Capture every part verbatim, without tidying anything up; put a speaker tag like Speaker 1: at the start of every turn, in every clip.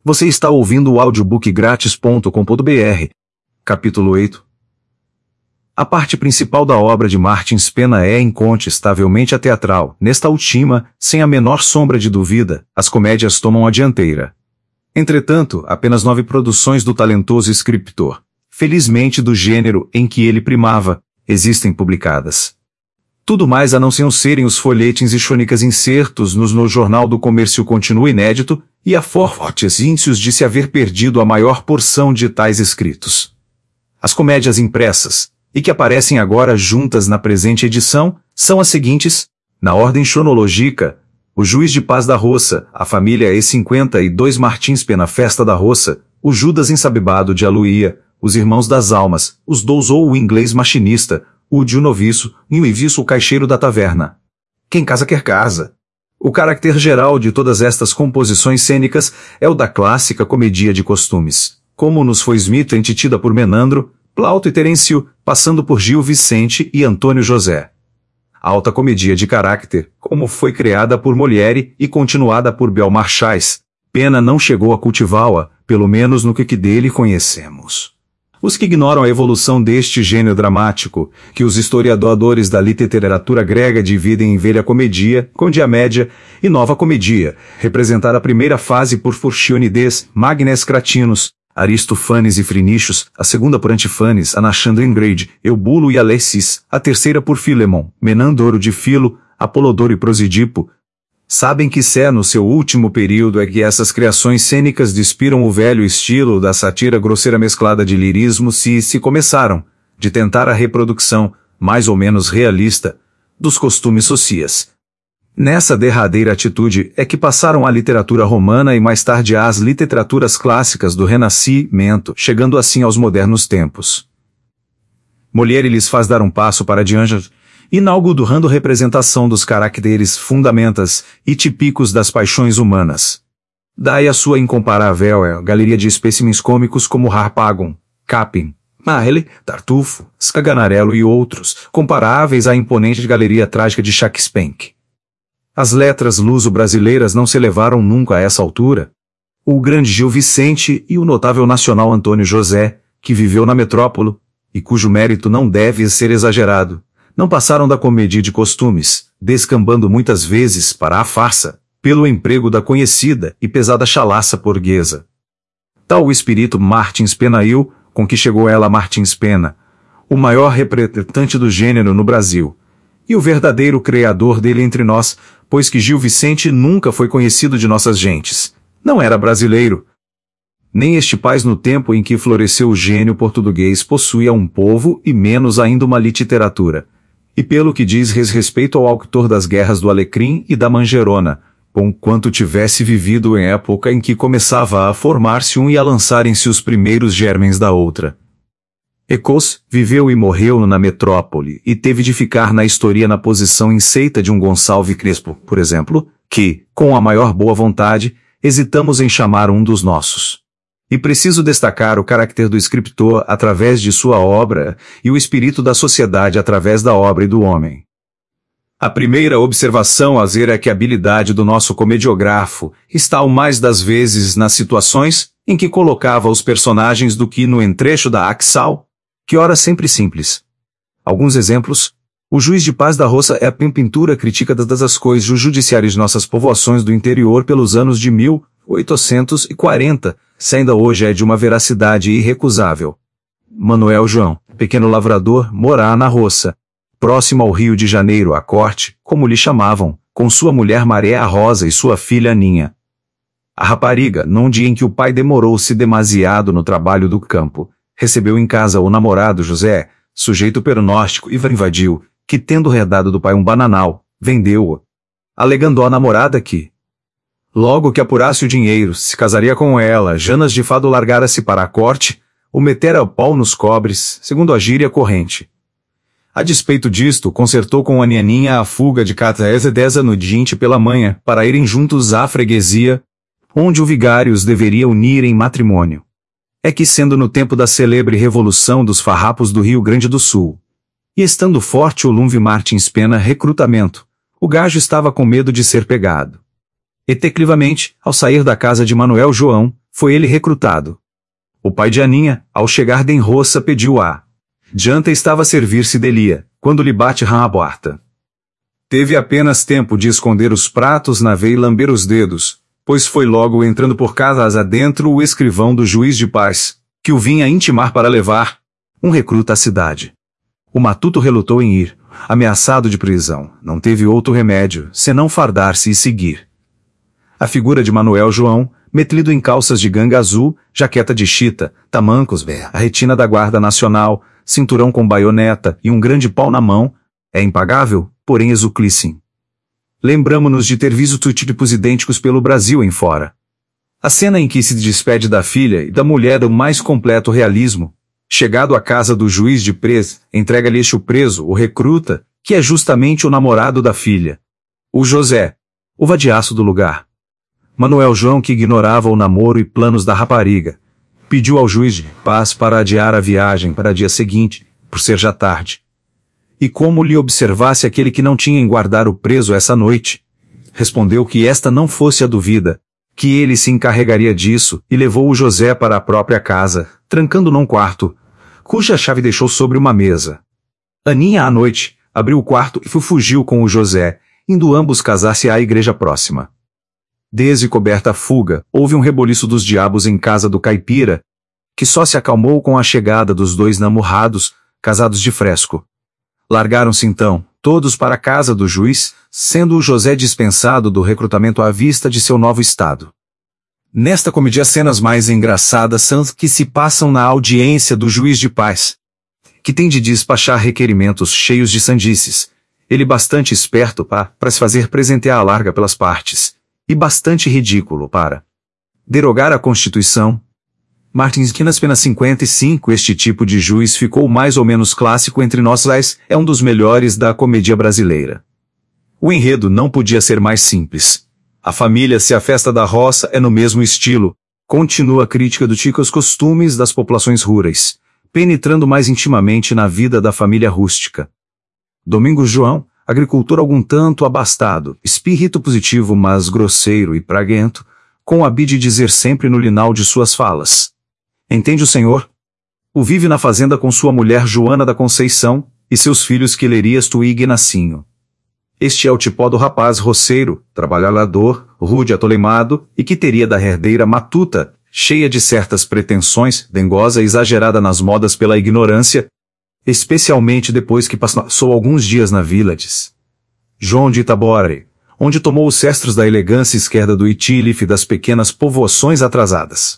Speaker 1: Você está ouvindo o audiobook grátis ponto com ponto br. Capítulo oito. A parte principal da obra de Martin Spena é incontestavelmente a teatral. Nesta última, sem a menor sombra de dúvida, as comédias tomam a dianteira. Entretanto, apenas nove produções do talentoso escritor, felizmente do gênero em que ele primava, existem publicadas. Tudo mais a não serem os folhetins e chônicas insertos nos no Jornal do Comércio continua inédito, e há fortes índices de se haver perdido a maior porção de tais escritos. As comédias impressas, e que aparecem agora juntas na presente edição, são as seguintes, na ordem cronológica: O Juiz de Paz da Roça, A Família e cinquenta e dois Martin Spena, Festa da Roça, O Judas Ensabebado de Aluía, Os Irmãos das Almas, Os Dous ou o Inglês Machinista, O de um Noviço, e o Iviço o Caixeiro da Taverna. Quem casa quer casa. O caráter geral de todas estas composições cênicas é o da clássica comédia de costumes, como nos foi Smith entitida por Menandro, Plauto e Terêncio, passando por Gil Vicente e Antônio José. A alta comédia de caráter, como foi criada por Molière e continuada por Belmarchais, Pena não chegou a cultivá-la, pelo menos no que dele conhecemos. Os que ignoram a evolução deste gênero dramático, que os historiadores da literatura grega dividem em velha comédia, côdia média e nova comédia, representar a primeira fase por Fortionides, Magnes Cratinos, Aristofanes e Frinícios, a segunda por Antifanes, Anaxandro Ingrade, Eubulo e Alessis, a terceira por Filemon, Menandoro de Filo, Apolodoro e Prosidipo, sabem que se é no seu último período é que essas criações cênicas despiram o velho estilo da sátira grosseira mesclada de lirismo se se começaram, de tentar a reprodução, mais ou menos realista, dos costumes sociais. Nessa derradeira atitude é que passaram a literatura romana e mais tarde às literaturas clássicas do Renascimento, chegando assim aos modernos tempos. Molière lhes faz dar um passo para diante, inaugurando representação dos caracteres fundamentas e típicos das paixões humanas. Daí a sua incomparável galeria de espécimens cômicos como Harpagon, Capin, Mahalle, Tartufo, Scaganarello e outros, comparáveis à imponente galeria trágica de Shakespeare. As letras luso-brasileiras não se elevaram nunca a essa altura. O grande Gil Vicente e o notável nacional Antônio José, que viveu na metrópole, e cujo mérito não deve ser exagerado, não passaram da comédia de costumes, descambando muitas vezes para a farsa, pelo emprego da conhecida e pesada chalaça portuguesa. Tal o espírito Martin Spenail, com que chegou ela Martin Spena, o maior representante do gênero no Brasil, e o verdadeiro criador dele entre nós, pois que Gil Vicente nunca foi conhecido de nossas gentes, não era brasileiro. Nem este país no tempo em que floresceu o gênio português possuía um povo e menos ainda uma literatura. E pelo que diz respeito ao autor das Guerras do Alecrim e da Mangerona, conquanto tivesse vivido em época em que começava a formar-se um e a lançarem-se os primeiros germens da outra. Ecos viveu e morreu na metrópole e teve de ficar na história na posição inceita de um Gonçalves Crespo, por exemplo, que, com a maior boa vontade, hesitamos em chamar um dos nossos. E preciso destacar o caráter do escritor através de sua obra e o espírito da sociedade através da obra e do homem. A primeira observação a fazer é que a habilidade do nosso comediógrafo está o mais das vezes nas situações em que colocava os personagens do que no entrecho da Axal, que ora sempre simples. Alguns exemplos. O Juiz de Paz da Roça é a pintura crítica das das coisas judiciárias de nossas povoações do interior pelos anos de mil oitocentos e quarenta, se ainda hoje é de uma veracidade irrecusável. Manuel João, pequeno lavrador, mora na roça, próximo ao Rio de Janeiro, à corte, como lhe chamavam, com sua mulher Maria Rosa e sua filha Aninha. A rapariga, num dia em que o pai demorou-se demasiado no trabalho do campo, recebeu em casa o namorado José, sujeito pernóstico e invadiu, que tendo herdado do pai um bananal, vendeu-o, alegando à namorada que, logo que apurasse o dinheiro, se casaria com ela. Janas de Fado largara-se para a corte, o metera o pau nos cobres, segundo a gíria corrente. A despeito disto, concertou com a Nianinha a fuga de Cataezedeza no diante pela manhã, para irem juntos à freguesia, onde o vigário os deveria unir em matrimônio. É que sendo no tempo da celebre Revolução dos Farrapos do Rio Grande do Sul, e estando forte o Lumve Martin Spena recrutamento, o gajo estava com medo de ser pegado. Eteclivamente, ao sair da casa de Manuel João, foi ele recrutado. O pai de Aninha, ao chegar de Roça, pediu a janta estava a servir-se delia, quando lhe bate rã a porta. Teve apenas tempo de esconder os pratos na veia e lamber os dedos, pois foi logo entrando por casa adentro o escrivão do juiz de paz, que o vinha intimar para levar um recruta à cidade. O matuto relutou em ir, ameaçado de prisão, não teve outro remédio, senão fardar-se e seguir. A figura de Manuel João, metido em calças de ganga azul, jaqueta de chita, tamancos, a retina da Guarda Nacional, cinturão com baioneta e um grande pau na mão, é impagável, porém exuclíssimo. Lembramo-nos de ter visto tipos idênticos pelo Brasil em fora. A cena em que se despede da filha e da mulher é o mais completo realismo. Chegado à casa do juiz de pres, entrega-lhe este o preso, o recruta, que é justamente o namorado da filha. O José, o vadiaço do lugar. Manuel João, que ignorava o namoro e planos da rapariga, pediu ao juiz de paz para adiar a viagem para dia seguinte, por ser já tarde. E como lhe observasse aquele que não tinha em guardar o preso essa noite, respondeu que esta não fosse a dúvida, que ele se encarregaria disso, e levou o José para a própria casa, trancando num quarto, cuja chave deixou sobre uma mesa. Aninha, à noite, abriu o quarto e fugiu com o José, indo ambos casar-se à igreja próxima. Desde coberta a fuga, houve um reboliço dos diabos em casa do caipira, que só se acalmou com a chegada dos dois namorrados, casados de fresco. Largaram-se então, todos para a casa do juiz, sendo o José dispensado do recrutamento à vista de seu novo estado. Nesta comédia as cenas mais engraçadas são as que se passam na audiência do juiz de paz, que tem de despachar requerimentos cheios de sandices, ele bastante esperto para, para se fazer presentear à larga pelas partes, e bastante ridículo para derogar a Constituição. Martins, que nas penas cinquenta e cinco este tipo de juiz ficou mais ou menos clássico entre nós, mas é um dos melhores da comédia brasileira. O enredo não podia ser mais simples. A família se a festa da roça é no mesmo estilo, continua a crítica do Tico aos costumes das populações rurais, penetrando mais intimamente na vida da família rústica. Domingos João, agricultor algum tanto abastado, espírito positivo mas grosseiro e praguento, com a de dizer sempre no linal de suas falas: entende o senhor? O vive na fazenda com sua mulher Joana da Conceição, e seus filhos Quilerias tu e Ignacinho. Este é o tipó do rapaz roceiro, trabalhador, rude atoleimado, e que teria da herdeira matuta, cheia de certas pretensões, dengosa e exagerada nas modas pela ignorância, especialmente depois que passou alguns dias na Villades. João de Itabore, onde tomou os cestros da elegância esquerda do Itílife das pequenas povoações atrasadas.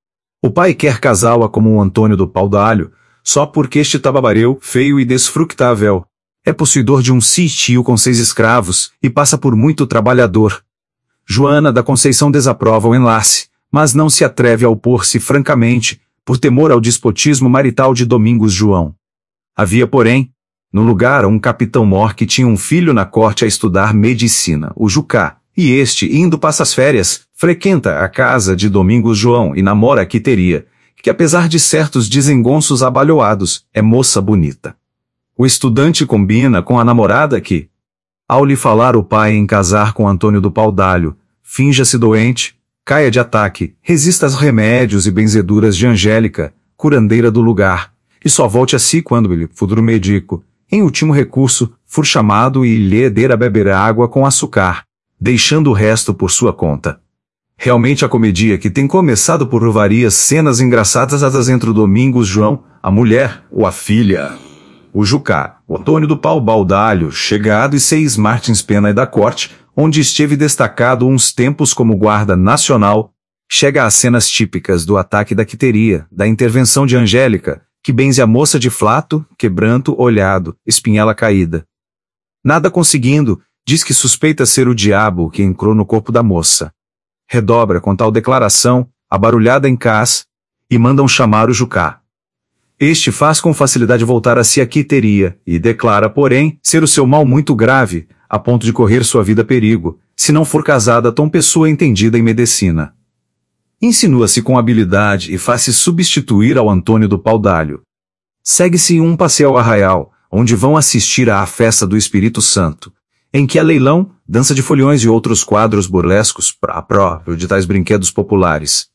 Speaker 1: O pai quer casá-la como um Antônio do Pau d'Alho, só porque este tababareu, feio e desfructável, é possuidor de um sítio com seis escravos, e passa por muito trabalhador. Joana da Conceição desaprova o enlace, mas não se atreve a opor-se francamente, por temor ao despotismo marital de Domingos João. Havia, porém, no lugar um capitão-mor que tinha um filho na corte a estudar medicina, o Jucá, e este, indo passar as férias, frequenta a casa de Domingos João e namora a Quiteria, que apesar de certos desengonços abalhoados, é moça bonita. O estudante combina com a namorada que, ao lhe falar o pai em casar com Antônio do Pau d'Alho, finja-se doente, caia de ataque, resista aos remédios e benzeduras de Angélica, curandeira do lugar, e só volte a si quando ele, futuro médico, em último recurso, for chamado e lhe der a beber água com açúcar, deixando o resto por sua conta. Realmente a comédia que tem começado por várias cenas engraçadas entre o Domingos João, a mulher, ou a filha, o Jucá, o Antônio do Pau d'Alho, chegado e seis Martins Pena e da corte, onde esteve destacado uns tempos como guarda nacional, chega às cenas típicas do ataque da Quiteria, da intervenção de Angélica, que benze a moça de flato, quebranto, olhado, espinhela caída. Nada conseguindo, diz que suspeita ser o diabo que entrou no corpo da moça. Redobra com tal declaração, abarulhada em casa, e mandam chamar o Jucá. Este faz com facilidade voltar a si a Quiteria, e declara, porém, ser o seu mal muito grave, a ponto de correr sua vida perigo, se não for casada tão pessoa entendida em medicina. Insinua-se com habilidade e faz-se substituir ao Antônio do Pau d'Alho. Segue-se um passeio ao arraial, onde vão assistir à festa do Espírito Santo, em que há leilão, dança de foliões e outros quadros burlescos, pra próprio de tais brinquedos populares.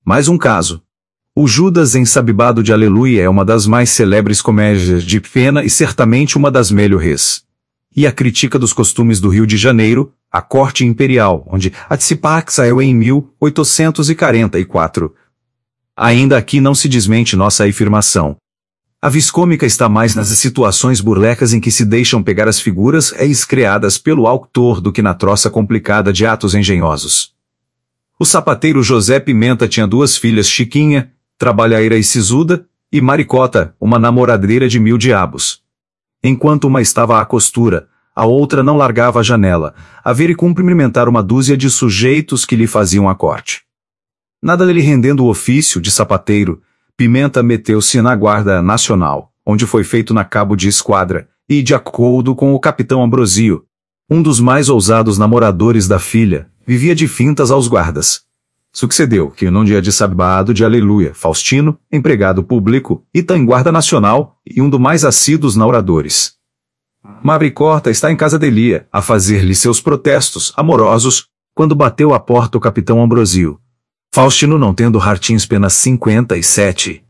Speaker 1: Mais um caso. O Judas ensabibado de Aleluia é uma das mais celebres comédias de pena e certamente uma das melhores. E a crítica dos costumes do Rio de Janeiro, a corte imperial, onde Atipac saiu em mil oitocentos e quarenta e quatro. Ainda aqui não se desmente nossa afirmação. A viscômica está mais nas situações burlecas em que se deixam pegar as figuras ex-criadas pelo autor do que na troça complicada de atos engenhosos. O sapateiro José Pimenta tinha duas filhas, Chiquinha, trabalhadeira e sisuda, e Maricota, uma namoradeira de mil diabos. Enquanto uma estava à costura, a outra não largava a janela, a ver e cumprimentar uma dúzia de sujeitos que lhe faziam a corte. Nada lhe rendendo o ofício de sapateiro, Pimenta meteu-se na Guarda Nacional, onde foi feito na cabo de esquadra, e de acordo com o capitão Ambrosio, um dos mais ousados namoradores da filha, vivia de fintas aos guardas. Sucedeu que, num dia de sábado de Aleluia, Faustino, empregado público, está em Guarda Nacional, e um dos mais assíduos nauradores. Maricota está em casa de Elia, a fazer-lhe seus protestos amorosos, quando bateu à porta o capitão Ambrosio. Faustino, não tendo Hartins apenas cinquenta e sete